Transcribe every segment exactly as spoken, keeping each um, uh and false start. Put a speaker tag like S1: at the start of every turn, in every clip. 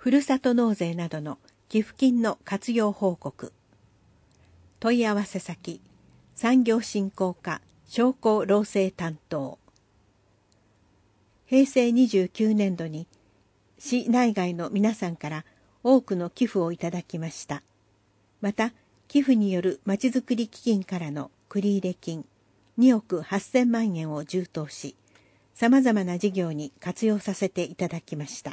S1: ふるさと納税などの寄付金の活用報告。問い合わせ先、産業振興課商工労政担当。へいせいにじゅうきゅうねんどに市内外の皆さんから多くの寄付をいただきました。また、寄付によるまちづくり基金からの繰入金におくはっせんまんえんを充当し、さまざまな事業に活用させていただきました。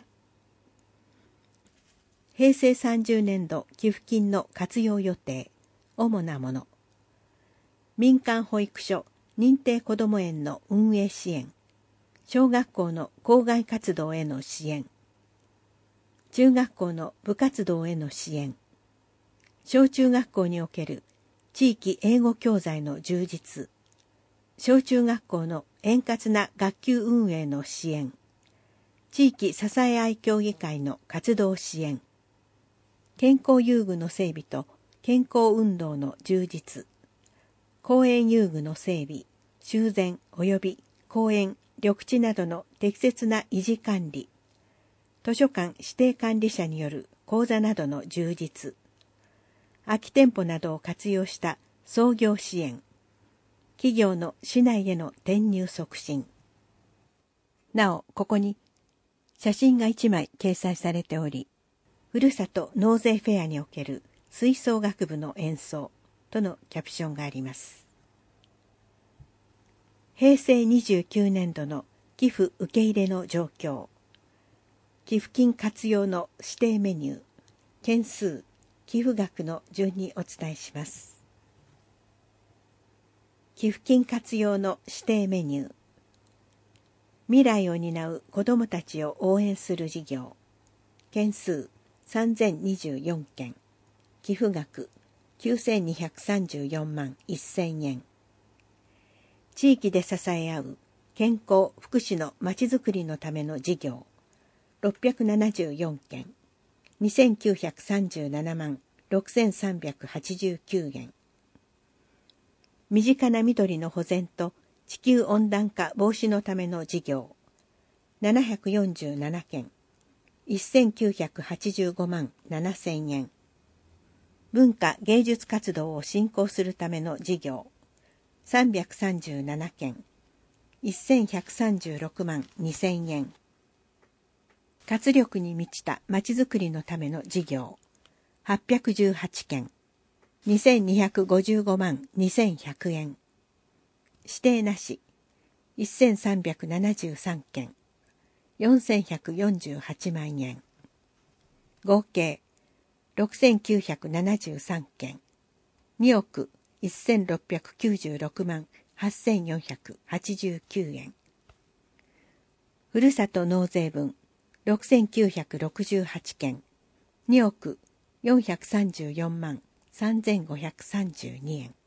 S1: へいせいさんじゅうねんど寄付金の活用予定、主なもの。民間保育所認定こども園の運営支援、小学校の校外活動への支援、中学校の部活動への支援、小中学校における地域英語教材の充実、小中学校の円滑な学級運営の支援、地域支え合い協議会の活動支援、健康遊具の整備と健康運動の充実、公園遊具の整備、修繕及び公園、緑地などの適切な維持管理、図書館指定管理者による講座などの充実、空き店舗などを活用した創業支援、企業の市内への転入促進。なお、ここに写真がいちまい掲載されており、ふるさと納税フェアにおける吹奏楽部の演奏とのキャプションがあります。へいせいにじゅうきゅうねんどの寄付受け入れの状況。寄付金活用の指定メニュー、件数、寄付額の順にお伝えします。寄付金活用の指定メニュー。未来を担う子どもたちを応援する事業。件数さんぜんにじゅうよんけん。寄付額きゅうせんにひゃくさんじゅうよんまんせんえん。地域で支え合う健康・福祉のまちづくりのための事業。ろっぴゃくななじゅうよんけん。にせんきゅうひゃくさんじゅうななまんろくせんさんびゃくはちじゅうきゅうえん。身近な緑の保全と地球温暖化防止のための事業。ななひゃくよんじゅうななけん。せんきゅうひゃくはちじゅうごまんななせんえん。文化芸術活動を振興するための事業。さんびゃくさんじゅうななけん。せんひゃくさんじゅうろくまんにせんえん。活力に満ちたまちづくりのための事業。はっぴゃくじゅうはちけん。にせんにひゃくごじゅうごまんにせんひゃくえん。指定なし。せんさんびゃくななじゅうさんけん。よんせんひゃくよんじゅうはちまんえん。合計ろくせんきゅうひゃくななじゅうさんけん。におくせんろっぴゃくきゅうじゅうろくまんはっせんよんひゃくはちじゅうきゅうえん。ふるさと納税分ろくせんきゅうひゃくろくじゅうはちけん。におくよんひゃくさんじゅうよんまんさんぜんごひゃくさんじゅうにえん。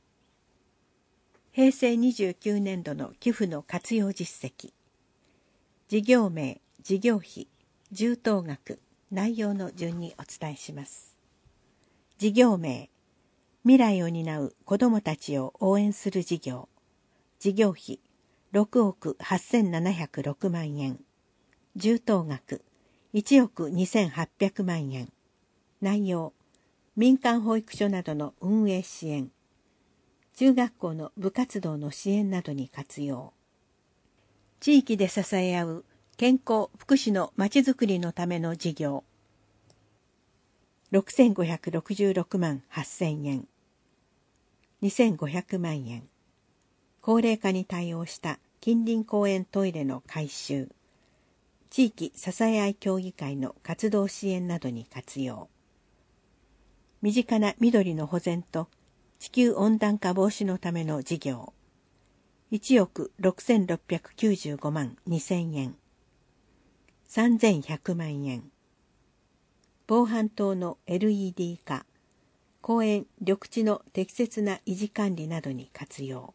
S1: へいせいにじゅうきゅうねんどの寄付の活用実績。事業名、事業費、充当額、内容の順にお伝えします。事業名、未来を担う子どもたちを応援する事業。事業費、ろくおくはっせんななひゃくろくまんえん。充当額、いちおくにせんはっぴゃくまんえん。内容、民間保育所などの運営支援。中学校の部活動の支援などに活用。地域で支え合う健康・福祉のまちづくりのための事業。ろくせんごひゃくろくじゅうろくまんはっせんえん。にせんごひゃくまんえん。高齢化に対応した近隣公園トイレの改修。地域支え合い協議会の活動支援などに活用。身近な緑の保全と地球温暖化防止のための事業。いちおくろくせんろっぴゃくきゅうじゅうごまんにせんえん。さんぜんひゃくまんえん。防犯灯の エルイーディー 化、公園・緑地の適切な維持管理などに活用。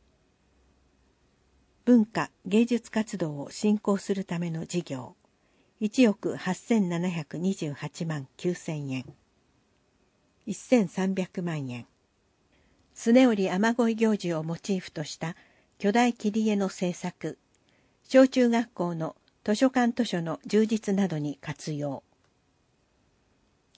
S1: 文化・芸術活動を振興するための事業。いちおくはっせんななひゃくにじゅうはちまんきゅうせんえん。せんさんびゃくまんえん。スネオリ雨乞い行事をモチーフとした巨大切り絵の制作。小中学校の図書館図書の充実などに活用。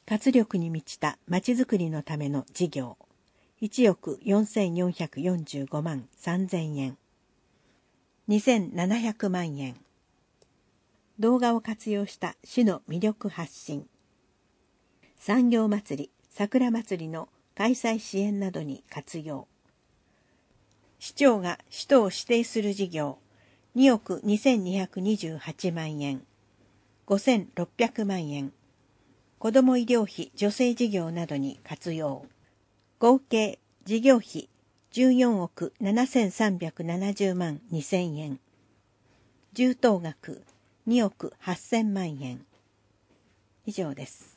S1: 活力に満ちたまちづくりのための事業、いちおくよんせんよんひゃくよんじゅうごまんさんぜんえん、にせんななひゃくまんえん。動画を活用した市の魅力発信、産業祭り、桜祭りの開催支援などに活用。市長が使途を指定する事業、におくにせんにひゃくにじゅうはちまんえん、ごせんろっぴゃくまんえん。子ども医療費助成事業などに活用。合計事業費じゅうよんおくななせんさんびゃくななじゅうまんにせんえん。充当額におくはっせんまんえん。以上です。